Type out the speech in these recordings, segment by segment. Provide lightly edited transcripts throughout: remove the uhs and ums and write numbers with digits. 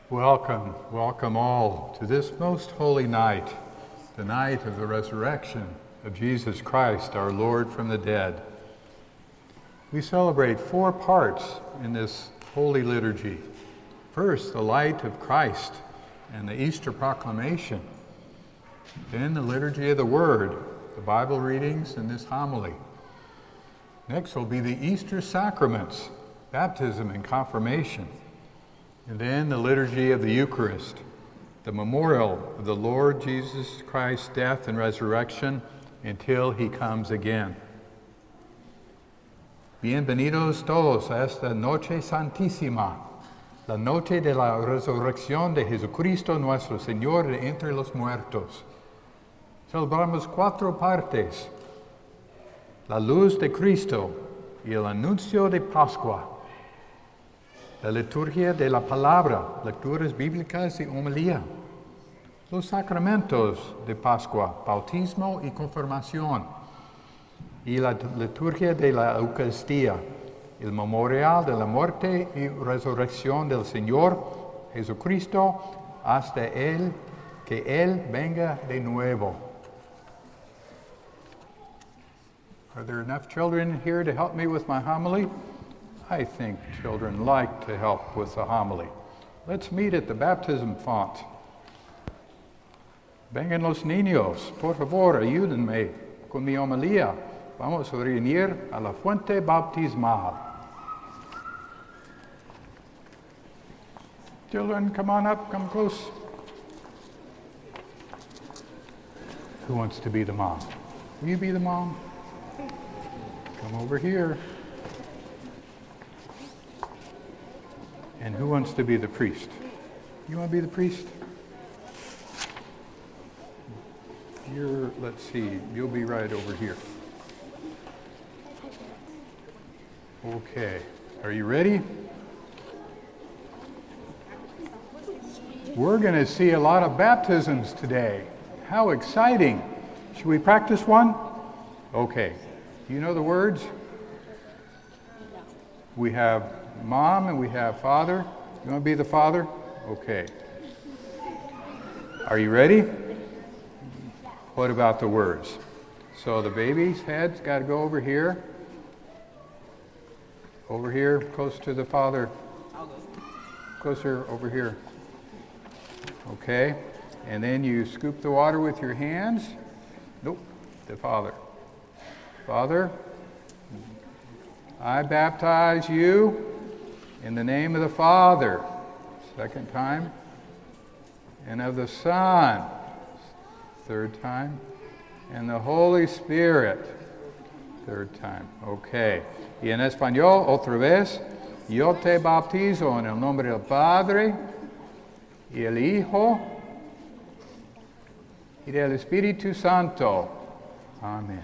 Welcome, welcome all to this most holy night, the night of the resurrection of Jesus Christ, our Lord from the dead. We celebrate 4 parts in this holy liturgy. First, the light of Christ and the Easter proclamation. Then the liturgy of the Word, the Bible readings, and this homily. Next will be the Easter sacraments, baptism and confirmation. And then the liturgy of the Eucharist, the memorial of the Lord Jesus Christ's death and resurrection until he comes again. Bienvenidos todos a esta noche santísima, la noche de la resurrección de Jesucristo nuestro Señor de entre los muertos. Celebramos 4 partes: la luz de Cristo y el anuncio de Pascua, la liturgia de la palabra, lecturas bíblicas y homilía, los sacramentos de Pascua, bautismo y confirmación, y la liturgia de la Eucaristía, el memorial de la muerte y resurrección del Señor Jesucristo hasta que Él venga de nuevo. Are there enough children here to help me with my homily? I think children like to help with the homily. Let's meet at the baptism font. Vengan los niños, por favor, ayúdenme con mi homilía. Vamos a reunir a la fuente bautismal. Children, come on up, come close. Who wants to be the mom? Will you be the mom? Come over here. And who wants to be the priest? You want to be the priest? Let's see, you'll be right over here. Okay, are you ready? We're going to see a lot of baptisms today. How exciting. Should we practice one? Okay. You know the words? We have mom and we have father. You want to be the father? Okay. Are you ready? What about the words? So the baby's head's got to go over here. Over here, close to the father. Closer over here. Okay. And then you scoop the water with your hands. Nope, the father. Father, I baptize you in the name of the Father, 2nd time, and of the Son, 3rd time, and the Holy Spirit, 3rd time. Okay. Y en español, otra vez, yo te bautizo en el nombre del Padre, y el Hijo, y del Espíritu Santo. Amén.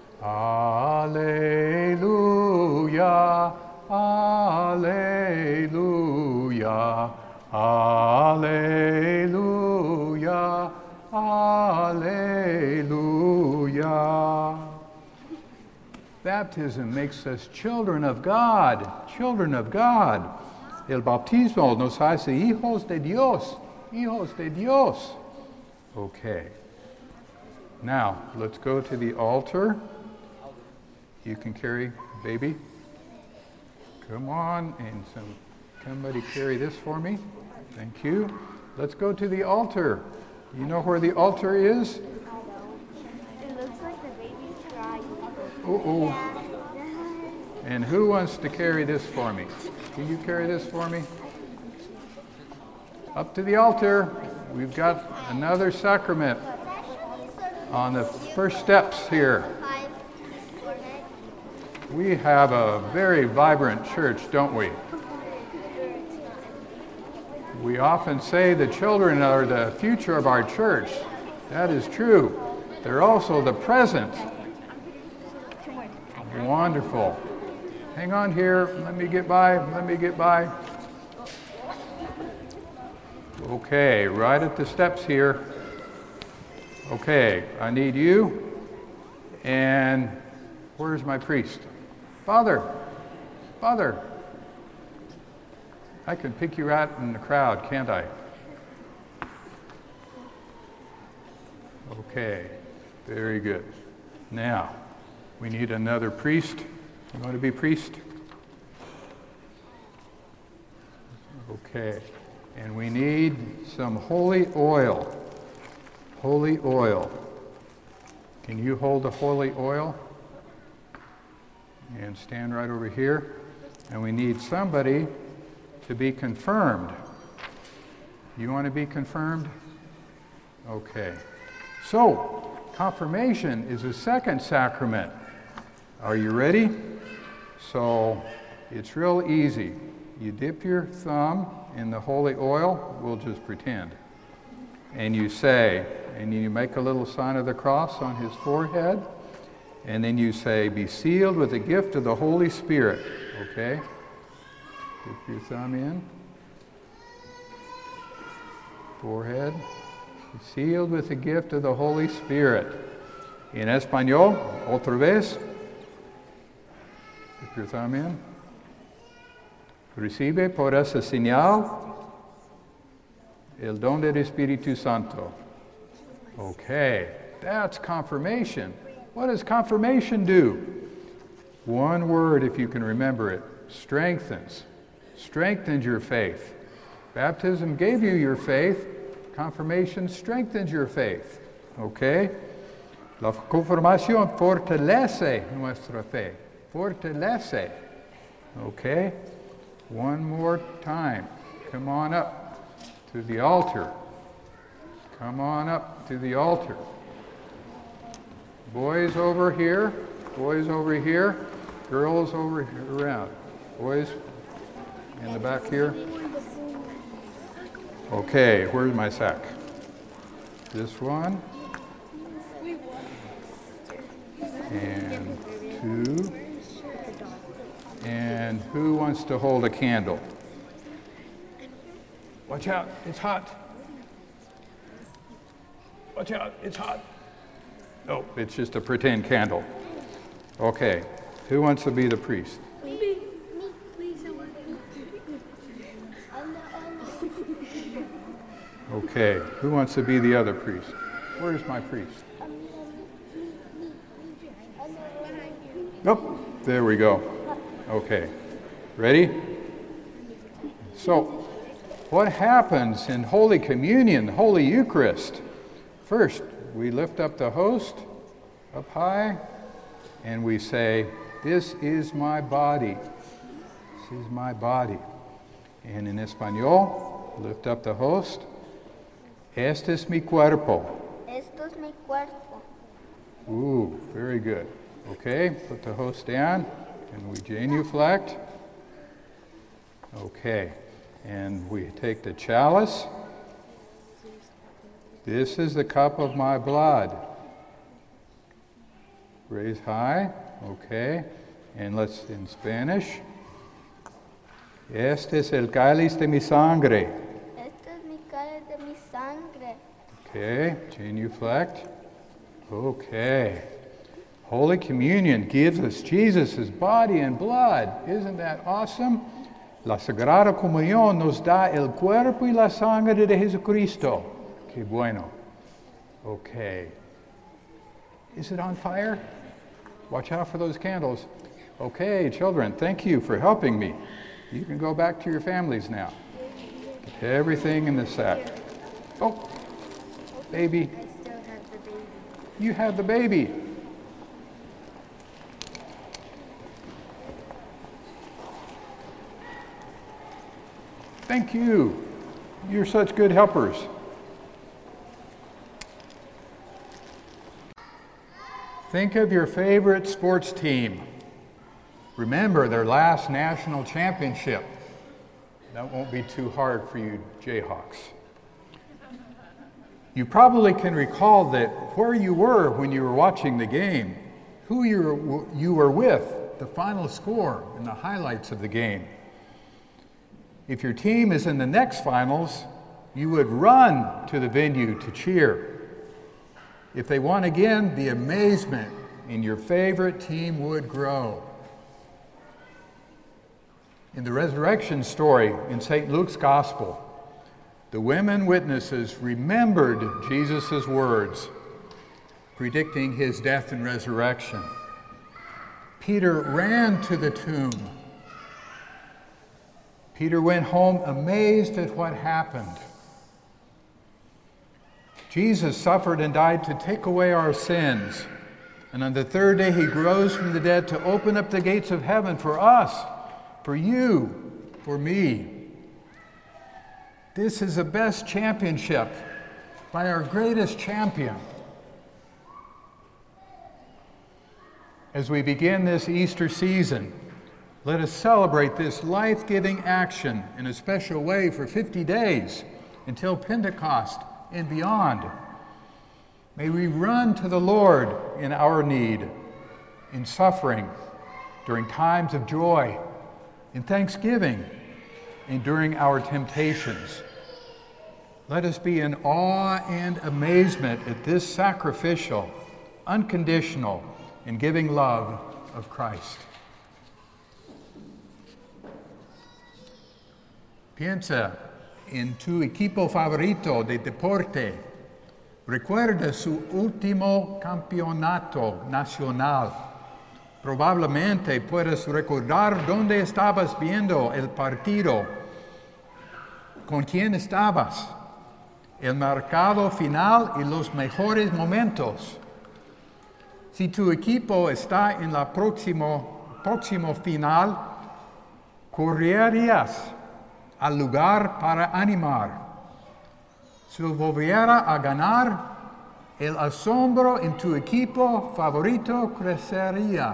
Alleluia, alleluia, alleluia, alleluia. Baptism makes us children of God, children of God. El bautismo nos hace hijos de Dios, hijos de Dios. Okay. Now, let's go to the altar. You can carry baby. Come on, and somebody carry this for me. Thank you. Let's go to the altar. You know where the altar is? It looks like the baby's crying. Uh-oh. And who wants to carry this for me? Can you carry this for me? Up to the altar. We've got another sacrament on the first steps here. We have a very vibrant church, don't we? We often say the children are the future of our church. That is true. They're also the present. Wonderful. Hang on here. Let me get by. Okay, right at the steps here. Okay, I need you. And where's my priest? Father. I can pick you out in the crowd, can't I? Okay, very good. Now, we need another priest. You want to be priest? Okay, and we need some holy oil. Holy oil. Can you hold the holy oil? And stand right over here. And we need somebody to be confirmed. You want to be confirmed? Okay. So, confirmation is the second sacrament. Are you ready? So, it's real easy. You dip your thumb in the holy oil, we'll just pretend. And you say, and you make a little sign of the cross on his forehead, and then you say, be sealed with the gift of the Holy Spirit. Okay? Dip your thumb in. Forehead. Be sealed with the gift of the Holy Spirit. In Espanol, otra vez. Dip your thumb in. Recibe por esa señal el don del Espíritu Santo. Okay, that's confirmation. What does confirmation do? One word, if you can remember it, strengthens. Strengthens your faith. Baptism gave you your faith. Confirmation strengthens your faith. Okay? La confirmación fortalece nuestra fe. Fortalece. Okay? One more time. Come on up to the altar. Come on up to the altar. Boys over here. Boys over here. Girls over here, around. Boys in the back here. Okay, where's my sack? This one. And two. And who wants to hold a candle? Watch out, it's hot. Watch out, it's hot. Oh, it's just a pretend candle. Okay, who wants to be the priest? Me, please. Okay, who wants to be the other priest? Where's my priest? Nope, there we go. Okay, ready? So, what happens in Holy Communion, Holy Eucharist? First, we lift up the host up high, and we say, this is my body. This is my body. And in Espanol, lift up the host. Este es mi cuerpo. Esto es mi cuerpo. Ooh, very good. Okay, put the host down, and we genuflect. Okay, and we take the chalice. This is the cup of my blood. Raise high, okay, and let's in Spanish. Este es el cáliz de mi sangre. Este es mi cáliz de mi sangre. Okay, genuflect. Okay. Holy Communion gives us Jesus' body and blood. Isn't that awesome? La Sagrada Comunión nos da el cuerpo y la sangre de Jesucristo. Qué bueno. Okay. Is it on fire? Watch out for those candles. Okay, children, thank you for helping me. You can go back to your families now. Get everything in the sack. Oh, baby. I still have the baby. You have the baby. Thank you. You're such good helpers. Think of your favorite sports team. Remember their last national championship. That won't be too hard for you Jayhawks. You probably can recall that where you were when you were watching the game, who you were with, the final score, and the highlights of the game. If your team is in the next finals, you would run to the venue to cheer. If they won again, the amazement in your favorite team would grow. In the resurrection story in St. Luke's Gospel, the women witnesses remembered Jesus' words, predicting his death and resurrection. Peter ran to the tomb. Peter went home amazed at what happened. Jesus suffered and died to take away our sins. And on the third day, he rose from the dead to open up the gates of heaven for us, for you, for me. This is the best championship by our greatest champion. As we begin this Easter season, let us celebrate this life-giving action in a special way for 50 days until Pentecost and beyond. May we run to the Lord in our need, in suffering, during times of joy, in thanksgiving, and during our temptations. Let us be in awe and amazement at this sacrificial, unconditional, and giving love of Christ. Piensa en tu equipo favorito de deporte. Recuerda su último campeonato nacional. Probablemente puedas recordar dónde estabas viendo el partido, con quién estabas, el marcado final y los mejores momentos. Si tu equipo está en la próximo final, correrías al lugar para animar. Si volviera a ganar, el asombro en tu equipo favorito crecería.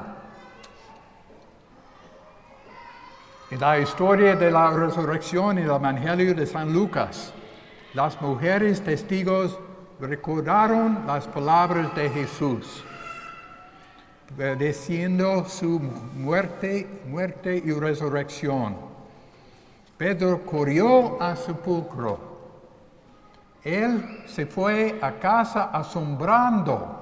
En la historia de la resurrección en el Evangelio de San Lucas, las mujeres testigos recordaron las palabras de Jesús, prediciendo su muerte y resurrección. Pedro corrió al sepulcro. Él se fue a casa asombrado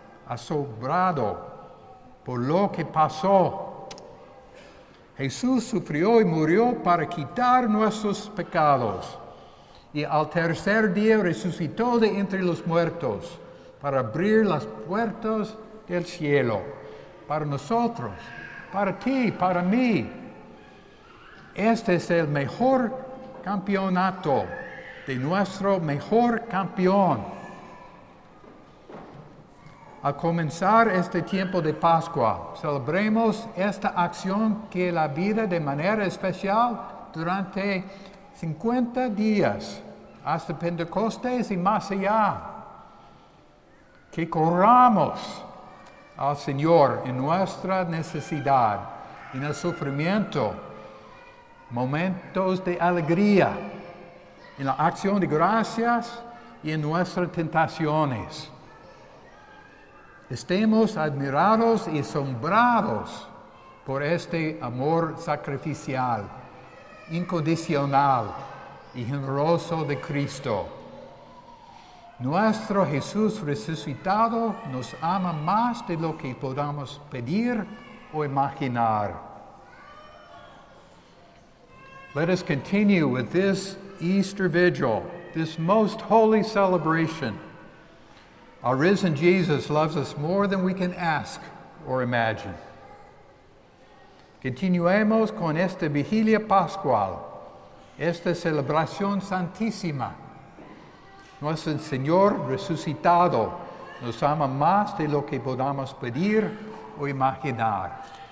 por lo que pasó. Jesús sufrió y murió para quitar nuestros pecados. Y al tercer día resucitó de entre los muertos para abrir las puertas del cielo. Para nosotros, para ti, para mí. Este es el mejor campeonato de nuestro mejor campeón. Al comenzar este tiempo de Pascua, celebremos esta acción que la vida de manera especial durante 50 días, hasta Pentecostés y más allá. Que corramos al Señor en nuestra necesidad, en el sufrimiento, momentos de alegría, en la acción de gracias y en nuestras tentaciones. Estemos admirados y asombrados por este amor sacrificial, incondicional y generoso de Cristo. Nuestro Jesús resucitado nos ama más de lo que podamos pedir o imaginar. Let us continue with this Easter Vigil, this most holy celebration. Our risen Jesus loves us more than we can ask or imagine. Continuemos con esta vigilia pascual, esta celebración santísima. Nuestro Señor resucitado nos ama más de lo que podamos pedir o imaginar.